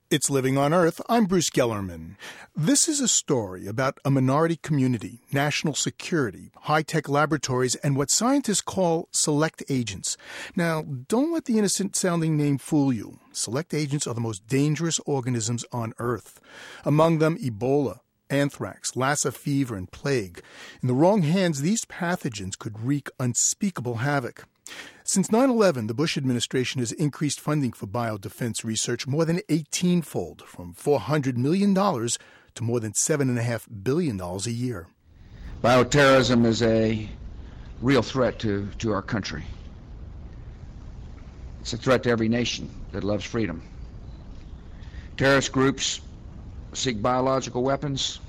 It's Living on Earth. I'm Bruce Gellerman. This is a story about a minority community, national security, high-tech laboratories, and what scientists call select agents. Now, don't let the innocent-sounding name fool you. Select agents are the most dangerous organisms on Earth. Among them, Ebola, anthrax, Lassa fever, and plague. In the wrong hands, these pathogens could wreak unspeakable havoc. Since 9/11, the Bush administration has increased funding for biodefense research more than 18-fold, from $400 million to more than $7.5 billion a year. Bioterrorism is a real threat to our country. It's a threat to every nation that loves freedom. Terrorist groups seek biological weapons.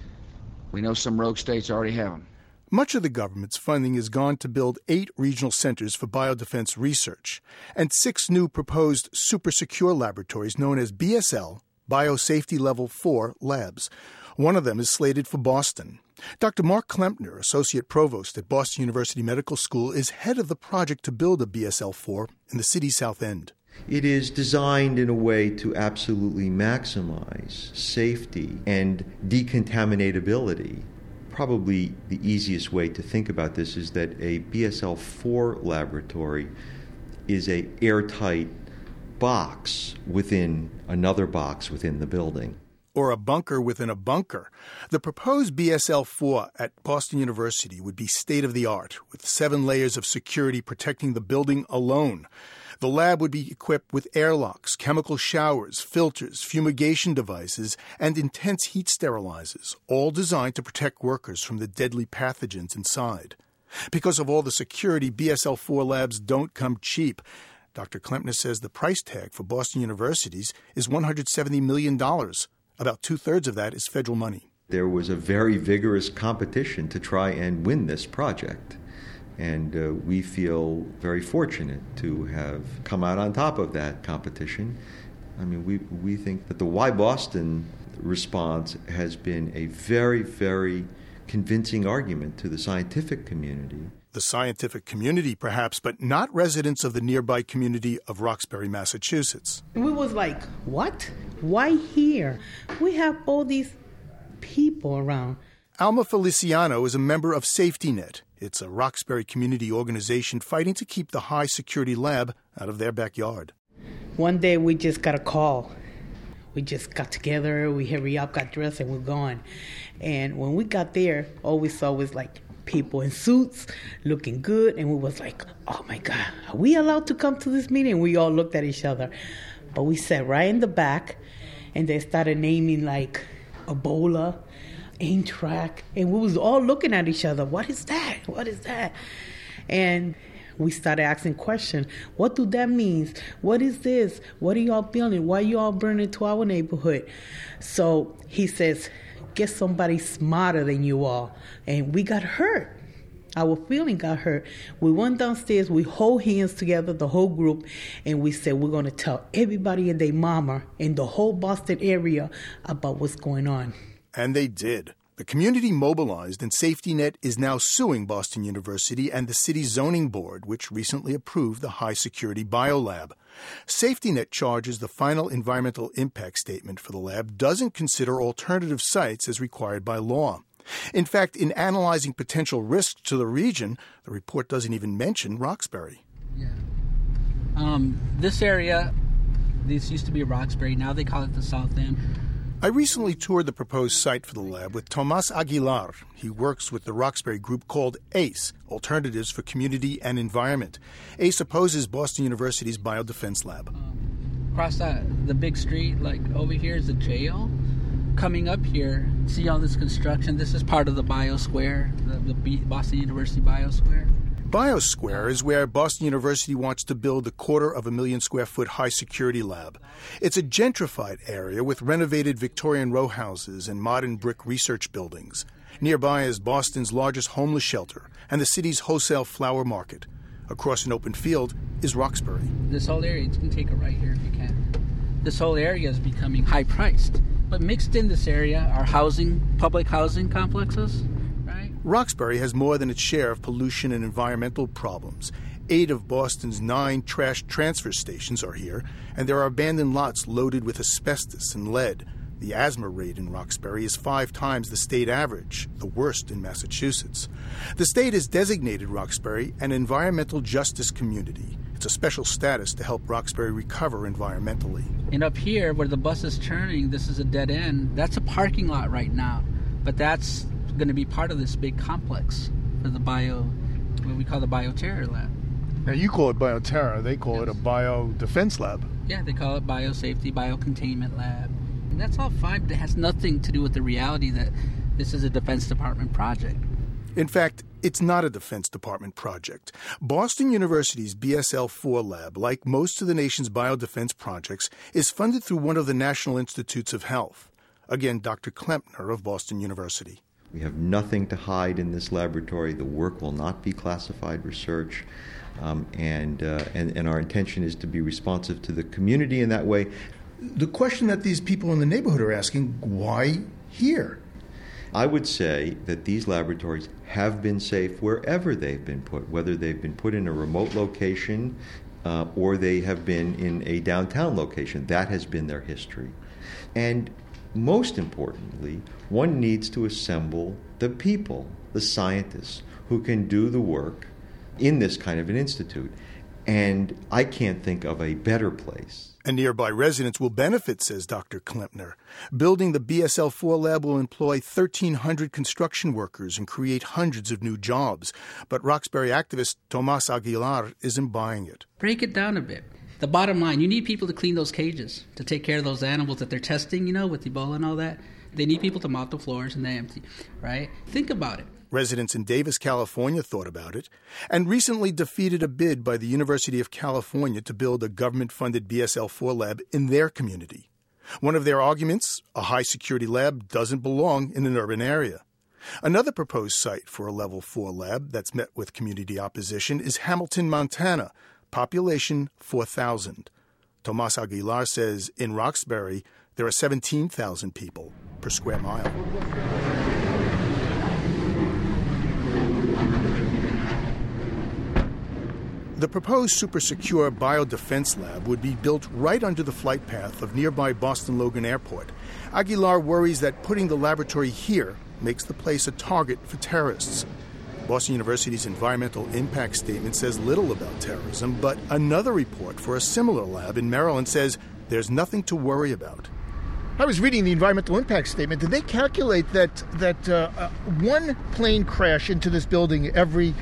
We know some rogue states already have them. Much of the government's funding has gone to build 8 regional centers for biodefense research and 6 new proposed super-secure laboratories known as BSL, Biosafety Level 4 labs. One of them is slated for Boston. Dr. Mark Klempner, Associate Provost at Boston University Medical School, is head of the project to build a BSL-4 in the city's South End. It is designed in a way to absolutely maximize safety and decontaminatability. Probably the easiest way to think about this is that a BSL-4 laboratory is an airtight box within another box within the building. Or a bunker within a bunker. The proposed BSL-4 at Boston University would be state-of-the-art, with 7 layers of security protecting the building alone. The lab would be equipped with airlocks, chemical showers, filters, fumigation devices, and intense heat sterilizers, all designed to protect workers from the deadly pathogens inside. Because of all the security, BSL-4 labs don't come cheap. Dr. Klempner says the price tag for Boston University's is $170 million. About 2/3 of that is federal money. There was a very vigorous competition to try and win this project. And we feel very fortunate to have come out on top of that competition. I mean, we think that the Why Boston response has been a very, very convincing argument to the scientific community. The scientific community, perhaps, but not residents of the nearby community of Roxbury, Massachusetts. We was like, what? Why here? We have all these people around. Alma Feliciano is a member of Safety Net. It's a Roxbury community organization fighting to keep the high-security lab out of their backyard. One day we just got a call. We just got together, we hurry up, got dressed, and we're gone. And when we got there, all we saw was like people in suits looking good, and we was like, oh my God, are we allowed to come to this meeting? We all looked at each other. But we sat right in the back, and they started naming like Ebola, anthrax, and we was all looking at each other. What is that? What is that? And we started asking questions. What do that mean? What is this? What are y'all building? Why you all burning to our neighborhood? So he says, get somebody smarter than you all. And we got hurt. Our feeling got hurt. We went downstairs, we hold hands together, the whole group, and we said we're going to tell everybody and their mama in the whole Boston area about what's going on. And they did. The community mobilized, and Safety Net is now suing Boston University and the city's zoning board, which recently approved the high-security biolab. Safety Net charges the final environmental impact statement for the lab doesn't consider alternative sites as required by law. In fact, in analyzing potential risks to the region, the report doesn't even mention Roxbury. Yeah. This area, this used to be Roxbury. Now they call it the South End. I recently toured the proposed site for the lab with Tomas Aguilar. He works with the Roxbury group called ACE, Alternatives for Community and Environment. ACE opposes Boston University's biodefense lab. Across the big street, like over here is the jail. Coming up here, see all this construction. This is part of the Biosquare, the Boston University Biosquare. Biosquare is where Boston University wants to build a 250,000 square foot high-security lab. It's a gentrified area with renovated Victorian row houses and modern brick research buildings. Nearby is Boston's largest homeless shelter and the city's wholesale flower market. Across an open field is Roxbury. This whole area, you can take it right here if you can. This whole area is becoming high-priced. But mixed in this area are public housing complexes. Roxbury has more than its share of pollution and environmental problems. 8 of Boston's 9 trash transfer stations are here, and there are abandoned lots loaded with asbestos and lead. The asthma rate in Roxbury is 5 times the state average, the worst in Massachusetts. The state has designated Roxbury an environmental justice community. It's a special status to help Roxbury recover environmentally. And up here, where the bus is turning, this is a dead end. That's a parking lot right now, but that's going to be part of this big complex for the what we call the bioterror lab. Now, you call it bioterror. They call it a biodefense lab. Yeah, they call it biosafety, biocontainment lab. And that's all fine, but it has nothing to do with the reality that this is a Defense Department project. In fact, it's not a Defense Department project. Boston University's BSL-4 lab, like most of the nation's biodefense projects, is funded through one of the National Institutes of Health. Again, Dr. Klempner of Boston University. We have nothing to hide in this laboratory. The work will not be classified research. And our intention is to be responsive to the community in that way. The question that these people in the neighborhood are asking, why here? I would say that these laboratories have been safe wherever they've been put, whether they've been put in a remote location or they have been in a downtown location. That has been their history. And most importantly, one needs to assemble the people, the scientists, who can do the work in this kind of an institute. And I can't think of a better place. And nearby residents will benefit, says Dr. Klempner. Building the BSL-4 lab will employ 1,300 construction workers and create hundreds of new jobs. But Roxbury activist Tomas Aguilar isn't buying it. Break it down a bit. The bottom line, you need people to clean those cages, to take care of those animals that they're testing, with Ebola and all that. They need people to mop the floors and they empty, right? Think about it. Residents in Davis, California thought about it and recently defeated a bid by the University of California to build a government-funded BSL-4 lab in their community. One of their arguments, a high-security lab doesn't belong in an urban area. Another proposed site for a Level 4 lab that's met with community opposition is Hamilton, Montana, population 4,000. Tomas Aguilar says in Roxbury there are 17,000 people per square mile. The proposed super-secure biodefense lab would be built right under the flight path of nearby Boston Logan Airport. Aguilar worries that putting the laboratory here makes the place a target for terrorists. Boston University's environmental impact statement says little about terrorism, but another report for a similar lab in Maryland says there's nothing to worry about. I was reading the environmental impact statement. Did they calculate that one plane crash into this building every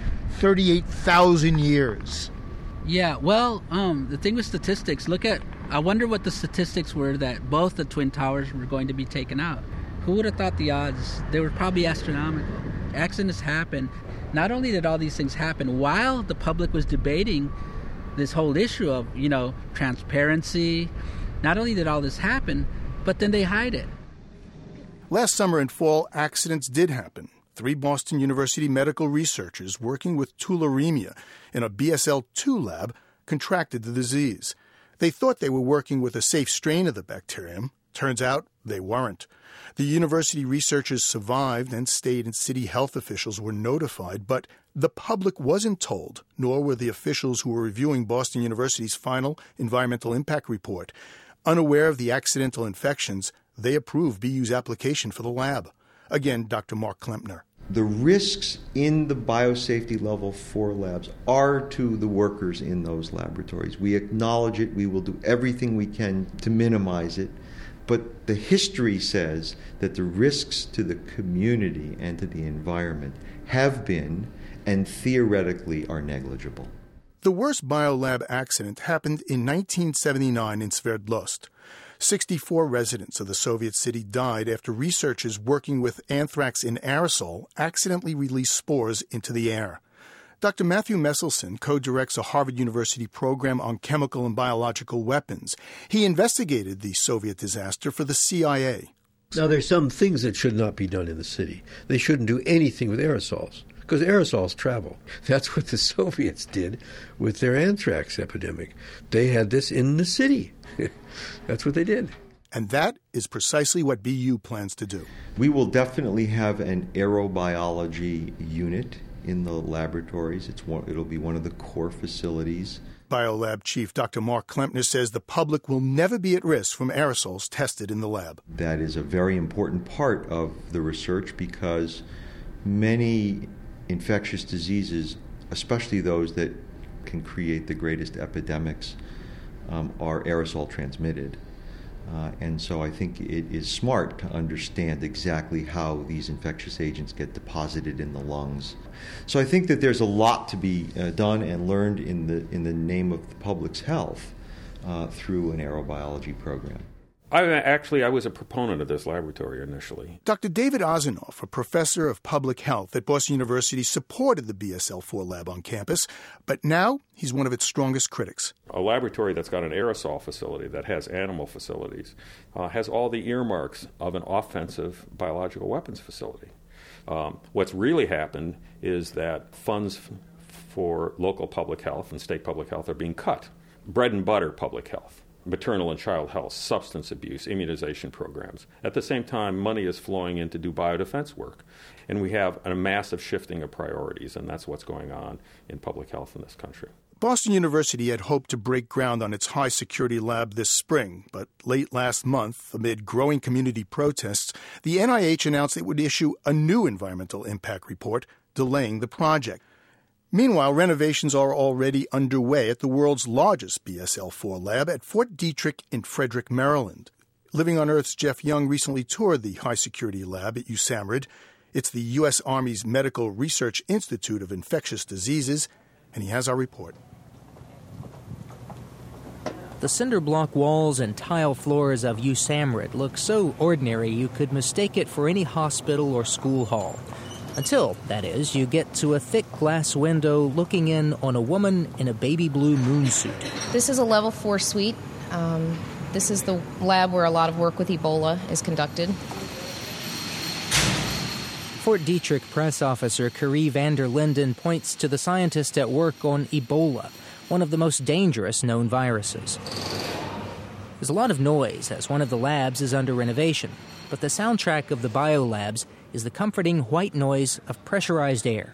38,000 years? Yeah, well, the thing with statistics, I wonder what the statistics were that both the Twin Towers were going to be taken out. Who would have thought the odds? They were probably astronomical. Accidents happen. Not only did all these things happen while the public was debating this whole issue of, transparency, not only did all this happen, but then they hide it. Last summer and fall, accidents did happen. 3 Boston University medical researchers working with tularemia in a BSL-2 lab contracted the disease. They thought they were working with a safe strain of the bacterium. Turns out they weren't. The university researchers survived and state and city health officials were notified, but the public wasn't told, nor were the officials who were reviewing Boston University's final environmental impact report. Unaware of the accidental infections, they approved BU's application for the lab. Again, Dr. Mark Klempner. The risks in the biosafety level 4 labs are to the workers in those laboratories. We acknowledge it. We will do everything we can to minimize it. But the history says that the risks to the community and to the environment have been and theoretically are negligible. The worst biolab accident happened in 1979 in Sverdlovsk. 64 residents of the Soviet city died after researchers working with anthrax in aerosol accidentally released spores into the air. Dr. Matthew Messelson co-directs a Harvard University program on chemical and biological weapons. He investigated the Soviet disaster for the CIA. Now, there's some things that should not be done in the city. They shouldn't do anything with aerosols, because aerosols travel. That's what the Soviets did with their anthrax epidemic. They had this in the city. That's what they did. And that is precisely what BU plans to do. We will definitely have an aerobiology unit in the laboratories. It'll be one of the core facilities. Biolab Chief Dr. Mark Klempner says the public will never be at risk from aerosols tested in the lab. That is a very important part of the research because many infectious diseases, especially those that can create the greatest epidemics, are aerosol transmitted. And so I think it is smart to understand exactly how these infectious agents get deposited in the lungs. So I think that there's a lot to be done and learned in the name of the public's health through an aerobiology program. I was a proponent of this laboratory initially. Dr. David Ozinoff, a professor of public health at Boston University, supported the BSL-4 lab on campus, but now he's one of its strongest critics. A laboratory that's got an aerosol facility, that has animal facilities, has all the earmarks of an offensive biological weapons facility. What's really happened is that funds for local public health and state public health are being cut. Bread and butter public health. Maternal and child health, substance abuse, immunization programs. At the same time, money is flowing in to do biodefense work. And we have a massive shifting of priorities, and that's what's going on in public health in this country. Boston University had hoped to break ground on its high-security lab this spring, but late last month, amid growing community protests, the NIH announced it would issue a new environmental impact report, delaying the project. Meanwhile, renovations are already underway at the world's largest BSL-4 lab at Fort Detrick in Frederick, Maryland. Living on Earth's Jeff Young recently toured the high-security lab at USAMRIID. It's the U.S. Army's Medical Research Institute of Infectious Diseases, and he has our report. The cinder block walls and tile floors of USAMRIID look so ordinary you could mistake it for any hospital or school hall. Until, that is, you get to a thick glass window looking in on a woman in a baby blue moon suit. This is a level 4 suite. This is the lab where a lot of work with Ebola is conducted. Fort Detrick press officer Carrie van der Linden points to the scientist at work on Ebola, one of the most dangerous known viruses. There's a lot of noise as one of the labs is under renovation, but the soundtrack of the biolabs is the comforting white noise of pressurized air.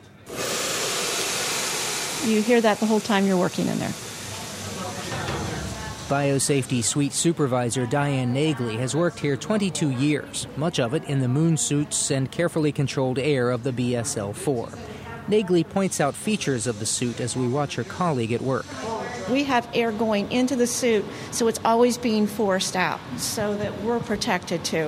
You hear that the whole time you're working in there. Biosafety Suite Supervisor Diane Nagley has worked here 22 years, much of it in the moon suits and carefully controlled air of the BSL-4. Nagley points out features of the suit as we watch her colleague at work. We have air going into the suit, so it's always being forced out, so that we're protected too.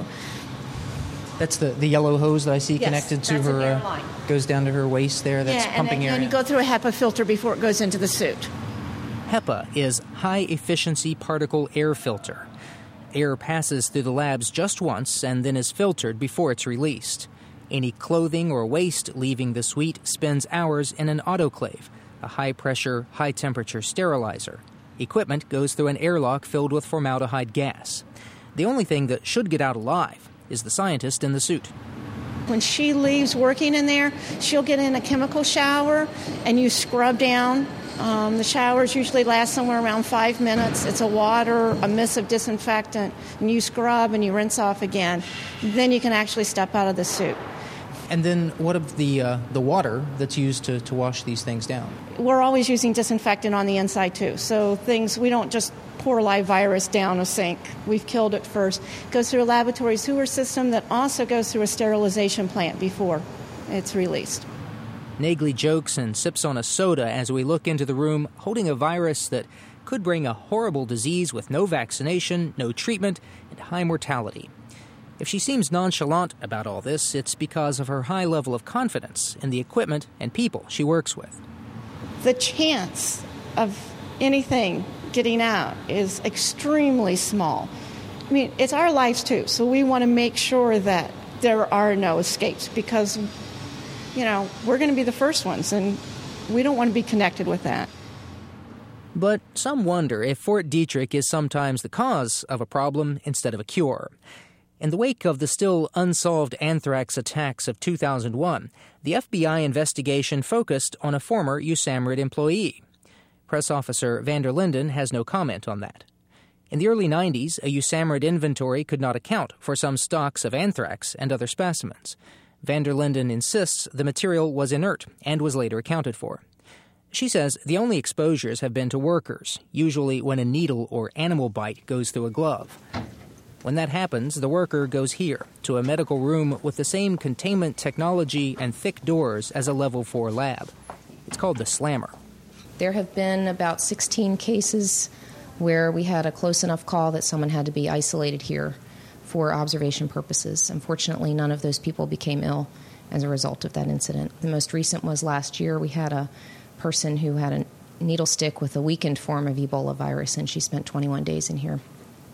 That's the yellow hose that I see yes, connected to her, goes down to her waist there, that's pumping air. And you go through a HEPA filter before it goes into the suit. HEPA is high-efficiency particle air filter. Air passes through the labs just once and then is filtered before it's released. Any clothing or waste leaving the suite spends hours in an autoclave, a high-pressure, high-temperature sterilizer. Equipment goes through an airlock filled with formaldehyde gas. The only thing that should get out alive is the scientist in the suit. When she leaves working in there, she'll get in a chemical shower and you scrub down. The showers usually last somewhere around 5 minutes. It's a water, a mist of disinfectant, and you scrub and you rinse off again. Then you can actually step out of the suit. And then what of the water that's used to wash these things down? We're always using disinfectant on the inside too. So we don't just pour live virus down a sink. We've killed it first. It goes through a laboratory sewer system that also goes through a sterilization plant before it's released. Nagley jokes and sips on a soda as we look into the room holding a virus that could bring a horrible disease with no vaccination, no treatment, and high mortality. If she seems nonchalant about all this, it's because of her high level of confidence in the equipment and people she works with. The chance of anything getting out is extremely small. I mean, it's our lives too, so we want to make sure that there are no escapes because, we're going to be the first ones, and we don't want to be connected with that. But some wonder if Fort Detrick is sometimes the cause of a problem instead of a cure. In the wake of the still unsolved anthrax attacks of 2001, the FBI investigation focused on a former USAMRIID employee. Press officer van der Linden has no comment on that. In the early 90s, a USAMRIID inventory could not account for some stocks of anthrax and other specimens. Van der Linden insists the material was inert and was later accounted for. She says the only exposures have been to workers, usually when a needle or animal bite goes through a glove. When that happens, the worker goes here, to a medical room with the same containment technology and thick doors as a Level 4 lab. It's called the Slammer. There have been about 16 cases where we had a close enough call that someone had to be isolated here for observation purposes. Unfortunately, none of those people became ill as a result of that incident. The most recent was last year. We had a person who had a needle stick with a weakened form of Ebola virus, and she spent 21 days in here.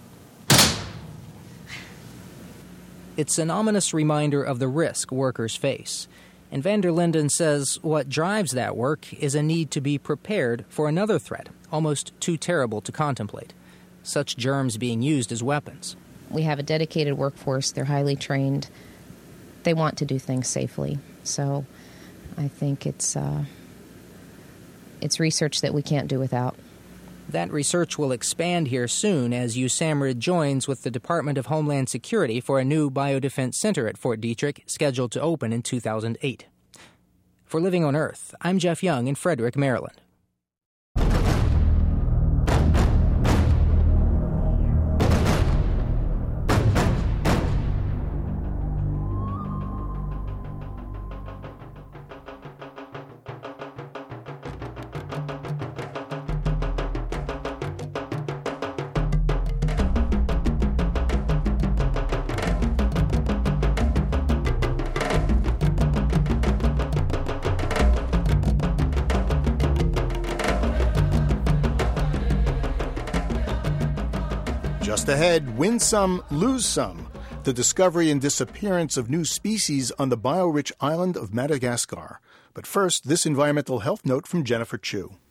It's an ominous reminder of the risk workers face. And Van der Linden says what drives that work is a need to be prepared for another threat, almost too terrible to contemplate, such germs being used as weapons. We have a dedicated workforce. They're highly trained. They want to do things safely. So I think it's research that we can't do without. That research will expand here soon as USAMRIID joins with the Department of Homeland Security for a new biodefense center at Fort Detrick, scheduled to open in 2008. For Living on Earth, I'm Jeff Young in Frederick, Maryland. Just ahead, win some, lose some. The discovery and disappearance of new species on the bio-rich island of Madagascar. But first, this environmental health note from Jennifer Chu.